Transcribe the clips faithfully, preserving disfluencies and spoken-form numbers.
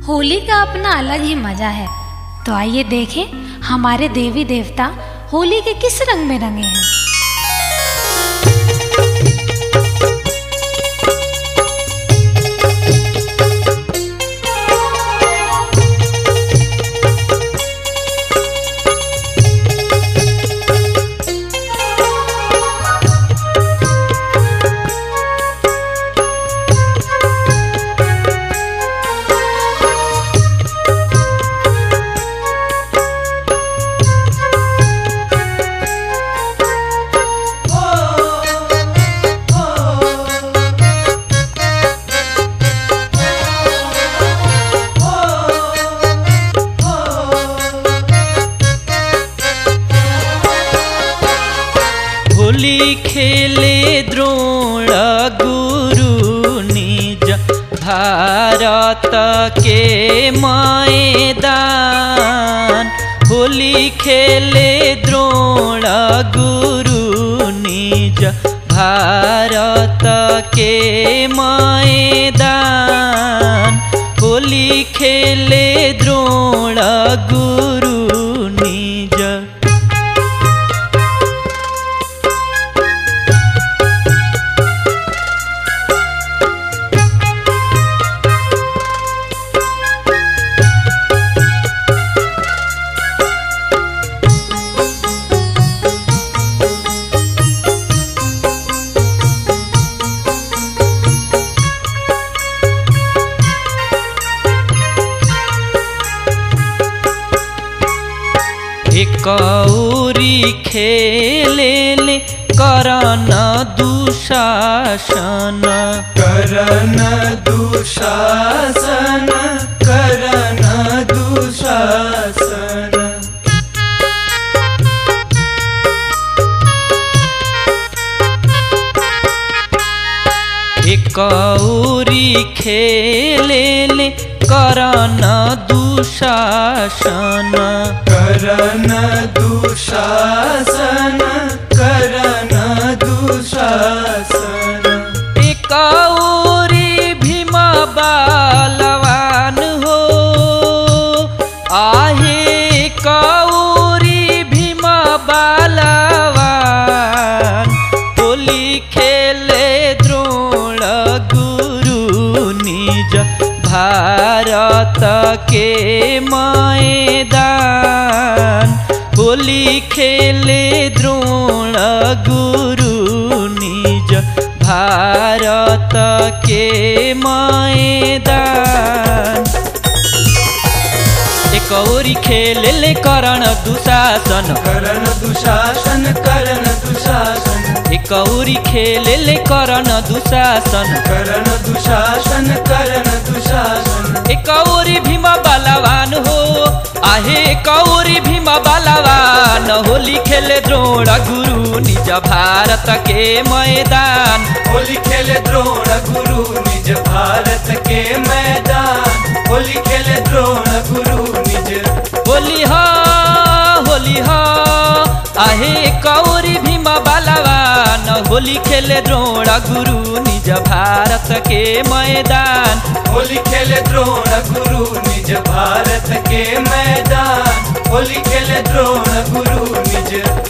होली का अपना अलग ही मजा है। तो आइए देखें हमारे देवी देवता होली के किस रंग में रंगे हैं। होली खेले द्रोण गुरु निज भारत के मैदान। होली खेले द्रोण गुरु निज भारत के मैदान। होली खेले द्रोण गुरु निज। कौरी खेले ले करन दुशासन। करन दुशासन करन दुशासन। कौरी खेले ले करन दुशासन। करन दुशासन करन दुशासन। कौरी भीम बलवान हो आहे। कौरी भीम बलवान होली खेले द्रोण गुरु निज भारत के मैदान। होली खेले द्रोण गुरु निज भारत के मैदान। कौरी खेले ले करण दुशासन। करन दुशासन करन दुशासन। कौरी खेले ले करण दुशासन। करन दुशासन करन दुशासन। कौरी भीम बलवान हो आहे। कौरी भीम बलवान होली खेले द्रोण गुरु निज भारत के मैदान। होली खेले द्रोण गुरु निज भारत के मैदान। होली खेले द्रोण गुरु निज। होली हो होली हो आहे। कौरी भीम बलवान होली खेले द्रोण गुरु निज भारत के मैदान। होली खेले द्रोण गुरु निज भारत के मैदान। होली खेले द्रोण गुरु निज।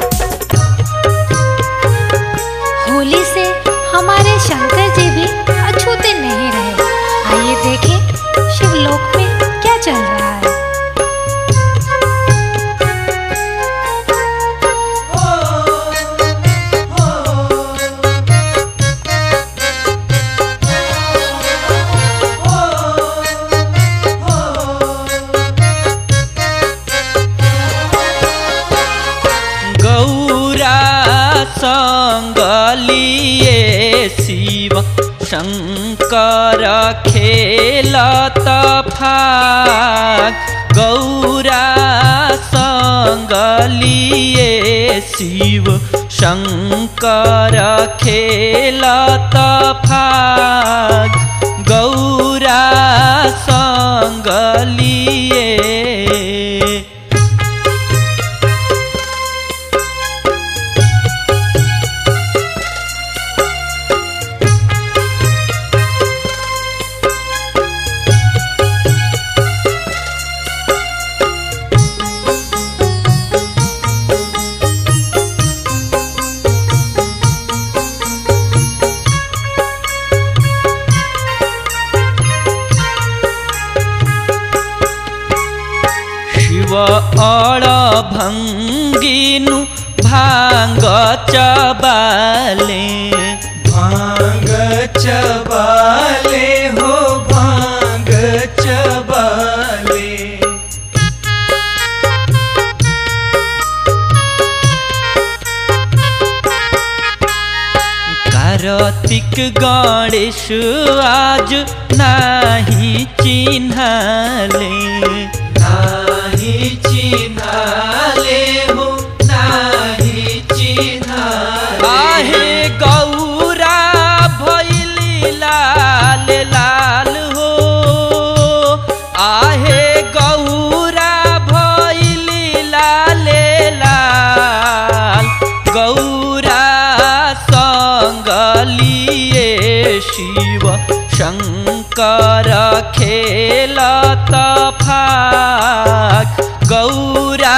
होली से हमारे शंकर जी भी अछूते नहीं रहे। आइए देखें शिवलोक में क्या चल रहा है। संगलिए शिव शंकर खेलत फाग। गौरा संगलिए शिव शंकर खेलत फाग। गौरा संगलिए। अड़ भंगिनु भांग चबाले भांग चबाले हो भांग चबाले। कार्तिक गणेश आज नाही चिन्हाले नाही चिन्हाले हो नाही चिन्हाले। आहे गौरा भैली लाल लाल हो आहे गौरा भैली लाल लाल गौरा संगलिए शिव शंकर खेलत फाग गौरा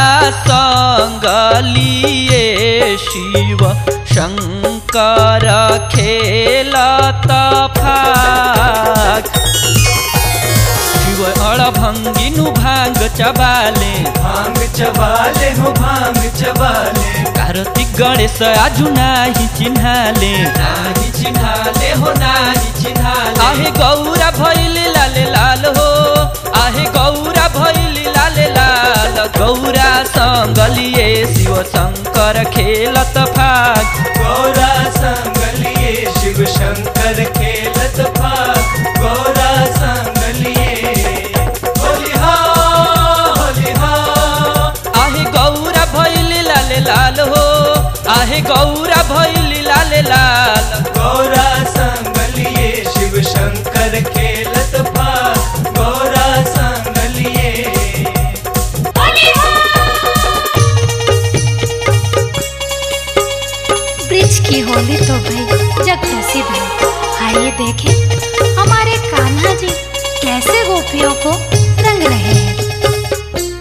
संगलिए शिव शंकर खेलत फाग शिव अड़ भंगिनु भांग चबाले भांग चबाले हो भांग चबाले। कार्तिक गणेश आजु नाही चिन्हाले नाही चिन्हाले हो नाही चिन्हाले। आहे गौरा भैली लाल लाल हो आहे गौरा भैली लाल लाल गौरा संगलिए शिव शंकर खेलत फाग गौरा संगलिए शिव शंकर खेलत फाग गौरा संगलिए। होली हो होली हो आहे गौरा भैली लाल लाल हो आहे गौरा भैली लाल लाल गौरा संगलिए शिव शंकर खेलत फाग गौरा संगलिए। ब्रिज की होली तो भाई जग प्रसिद्ध है। आइए देखें हमारे कान्हा जी कैसे गोपियों को रंग रहे हैं।